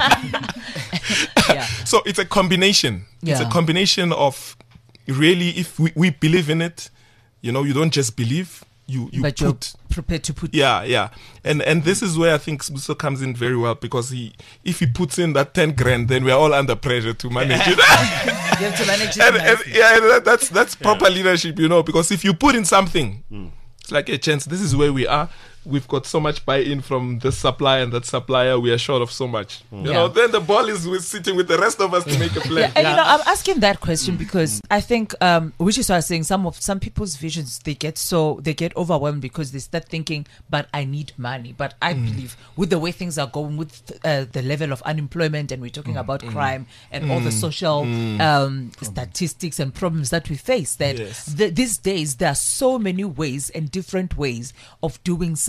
Yeah. So it's a combination. It's a Yeah. combination of really, if we, we believe in it, you know, you don't just believe, you you But you're put. prepared to put. Yeah, yeah, and and this is where I think Sbuso comes in very well, because he, if he puts in that ten grand, then we are all under pressure to manage it. You have to manage it and, and nicely. yeah, and that, that's that's proper leadership, you know. Because if you put in something, it's like, hey, chance, this is where we are. We've got so much buy-in from this supplier and that supplier. We are short of so much. You Yeah. know, then the ball is with sitting with the rest of us to make a plan. Yeah, and you know, I'm asking that question because I think, um, which is why I was saying some of some people's visions they get so they get overwhelmed because they start thinking, but I need money. But I believe with the way things are going, with uh, the level of unemployment, and we're talking about crime and all the social um, statistics and problems that we face, that Yes. th- these days there are so many ways and different ways of doing something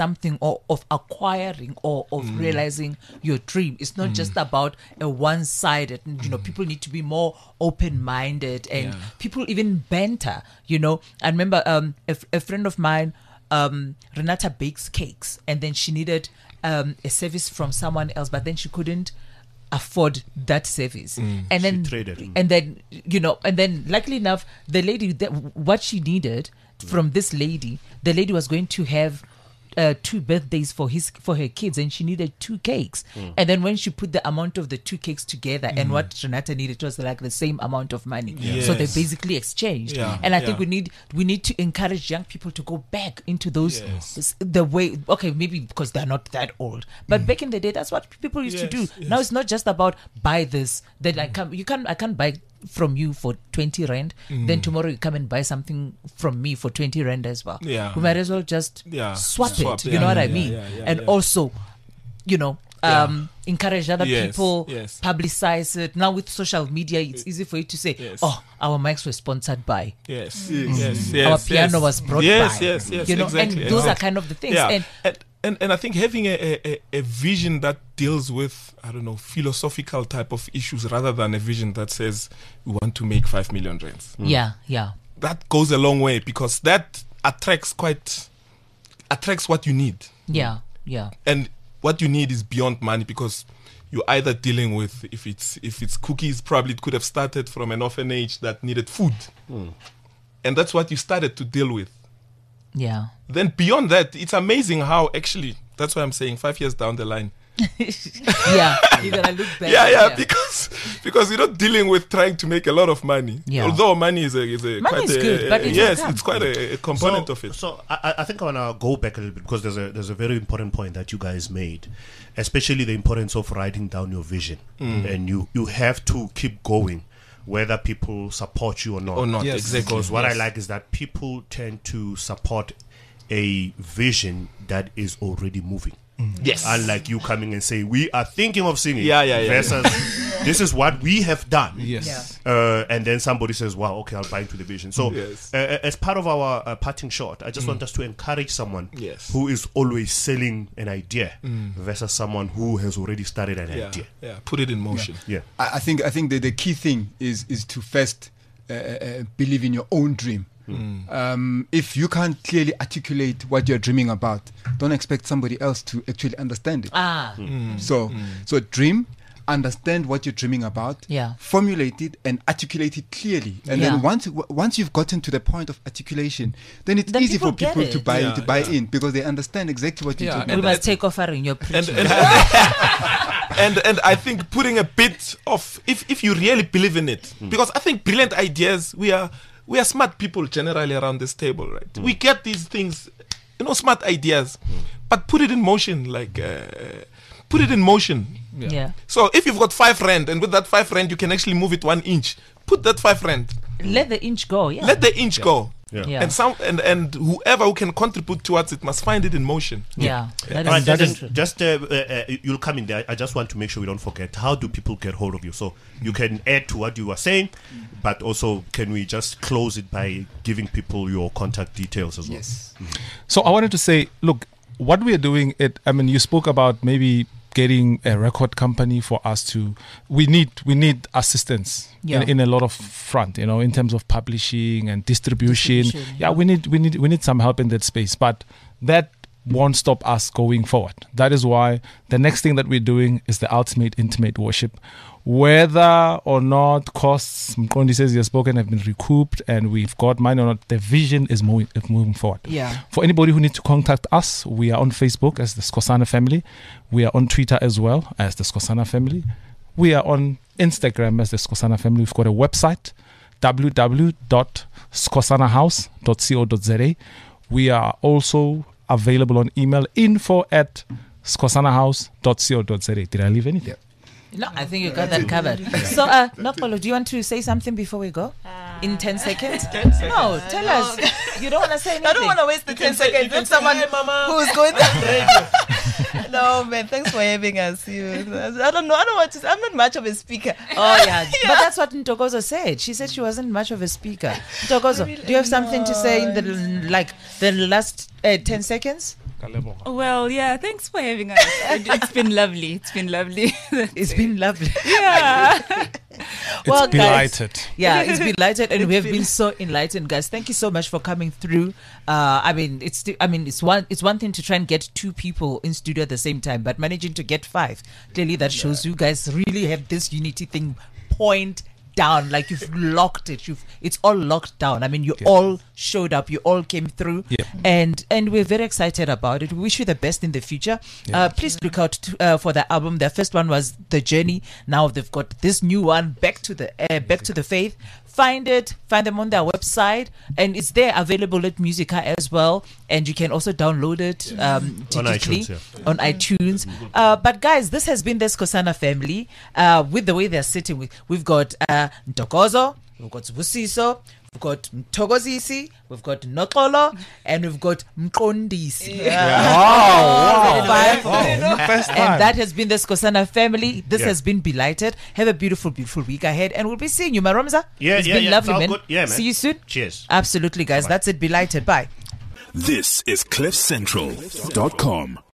something or of acquiring or of Mm. realizing your dream. It's not Mm. just about a one-sided. You know, people need to be more open-minded and Yeah. people even banter. You know, I remember um, a, f- a friend of mine, um, Renata bakes cakes, and then she needed um, a service from someone else, but then she couldn't afford that service. Mm. And She then traded. Mm. and then you know, and then luckily enough, the lady that what she needed from this lady, the lady was going to have uh, two birthdays for his for her kids, and she needed two cakes. Mm. And then when she put the amount of the two cakes together, and Mm. what Renata needed was like the same amount of money. So they Yes. basically exchanged. Yeah, And I think yeah. we need we need to encourage young people to go back into those Yes. s- the way. Okay, maybe because they're not that old, but back in the day, that's what people used to do. Yes, Now yes. it's not just about buy this. Then I come. You can I can't buy from you for twenty rand. Then Mm. tomorrow you come and buy something from me for twenty rand as well. Yeah. We might as well just Yeah. swap, Swap, it. You yeah, know what yeah, I yeah, mean? yeah, yeah, and yeah. also, you know, Yeah. um, encourage other Yes, people, yes. publicize it. Now with social media, it's easy for you to say, Yes. "Oh, our mics were sponsored by." Yes. Yes. Yes. Our Yes. piano yes. was brought yes, by. Yes. Yes. You know, exactly. and those are exactly. kind of the things. Yeah. And And, and and I think having a, a, a vision that deals with, I don't know, philosophical type of issues rather than a vision that says we want to make five million rands. yeah, yeah, That goes a long way because that attracts quite attracts what you need. yeah, yeah. And what you need is beyond money because you're either dealing with if it's if it's cookies, probably it could have started from an orphanage that needed food. And that's what you started to deal with. Yeah. Then beyond that, it's amazing how actually that's why I'm saying five years down the line. yeah, you're gonna look back. Yeah, yeah, because because you're not dealing with trying to make a lot of money. Yeah. Although money is a is a Money quite is a, good, but it yes, will come. it's quite a, a component so, of it. So I, I think I want to go back a little bit because there's a there's a very important point that you guys made, especially the importance of writing down your vision, Mm. and you you have to keep going, whether people support you or not. Or not, Yes. exactly. Because what I Yes. like is that people tend to support a vision that is already moving. Yes. Unlike you coming and saying, we are thinking of singing. Yeah, yeah, yeah, Versus, this is what we have done. Yes. Uh, and then somebody says, wow, okay, I'll buy into the vision. So, Yes. uh, as part of our uh, parting shot, I just want us to encourage someone Yes. who is always selling an idea Mm. versus someone who has already started an Yeah, idea. yeah. Put it in motion. Yeah. I, I think I think the, the key thing is is to first uh, uh, believe in your own dream. Um, if you can't clearly articulate what you're dreaming about, don't expect somebody else to actually understand it. Ah, So, so dream, understand what you're dreaming about, Yeah. formulate it and articulate it clearly. And Yeah. then once w- once you've gotten to the point of articulation, then it's Then easy people for people get to it. buy Yeah, to buy yeah. in because they understand exactly what you're Yeah, talking we and- about. must take offering your And preaching. and, and and I think putting a bit of if if you really believe in it, because I think brilliant ideas we are we are smart people generally around this table, right? We get these things, you know, smart ideas, but put it in motion, like uh, put it in motion. yeah. So if you've got five rand and with that five rand you can actually move it one inch, put that five rand, Let the inch go. Yeah. let the inch go. Yeah. Yeah. And some and, and whoever who can contribute towards it must find it in motion. yeah. That All right, is, that that is is just uh, uh, uh, you'll come in there. I just want to make sure we don't forget. How do people get hold of you? So you can add to what you were saying, but also can we just close it by giving people your contact details as well? Yes. So I wanted to say, look, what we are doing, it. I mean, you spoke about maybe getting a record company for us to. We need we need assistance Yeah. in, in a lot of front, you know, in terms of publishing and distribution. Distribution, yeah, yeah. we need we need we need some help in that space, but that won't stop us going forward. That is why the next thing that we're doing is the ultimate intimate worship. Whether or not costs, Mkondi says he has spoken, have been recouped and we've got money or not, the vision is moving, is moving forward. Yeah. For anybody who needs to contact us, we are on Facebook as the Skosana Family. We are on Twitter as well as the Skosana Family. We are on Instagram as the Skosana Family. We've got a website, w w w dot skosana house dot co dot z a. We are also available on email, info at skosana house dot co dot z a. Did I leave anything? No, I think you got that covered. So, uh, Nokolo, do you want to say something before we go? In ten seconds? No, tell No. us. You don't want to say anything. I don't want to waste the ten seconds with someone who's going to. No, man, thanks for having us. You, I don't know. I don't want to. I'm not much of a speaker. Oh, yeah. But that's what Ntokozo said. She said she wasn't much of a speaker. Ntokozo, do you have something to say in the, like, the last uh, ten seconds? Well, yeah, thanks for having us. It, it's been lovely. It's been lovely. It's been lovely. Yeah. Well, It's delighted. guys, yeah, it's been delighted, and It's we have been- been so enlightened, guys. Thank you so much for coming through. Uh, I mean, it's sti- I mean, it's one it's one thing to try and get two people in studio at the same time, but managing to get five, clearly that shows you guys really have this unity thing point down. Like you've locked it. You've it's all locked down. I mean, you Yeah. all showed up. You all came through, Yeah. and and we're very excited about it. We wish you the best in the future. Yeah. Uh, please look out to, uh, for the album. The first one was The Journey. Now they've got this new one, Back to the uh, Back to the Faith. Find it, find them on their website, and it's there available at Musica as well. And you can also download it um, On digitally iTunes, yeah. on iTunes. Uh, but guys, this has been the Skosana family. Uh, with the way they're sitting, with we've got uh, Ntokozo, we've got Busiso, we've got Mtogozisi, we've got Nokolo, and we've got Mkondisi. Wow, Five. wow. First time. And that has been the Skosana family. This Yeah. has been Belighted. Have a beautiful, beautiful week ahead, and we'll be seeing you, Maromza. Yeah, it's yeah, been yeah. lovely, It's all man. good. Yeah, man. See you soon. Cheers. Absolutely, guys. That's it. Belighted. Bye. This is cliff central dot com.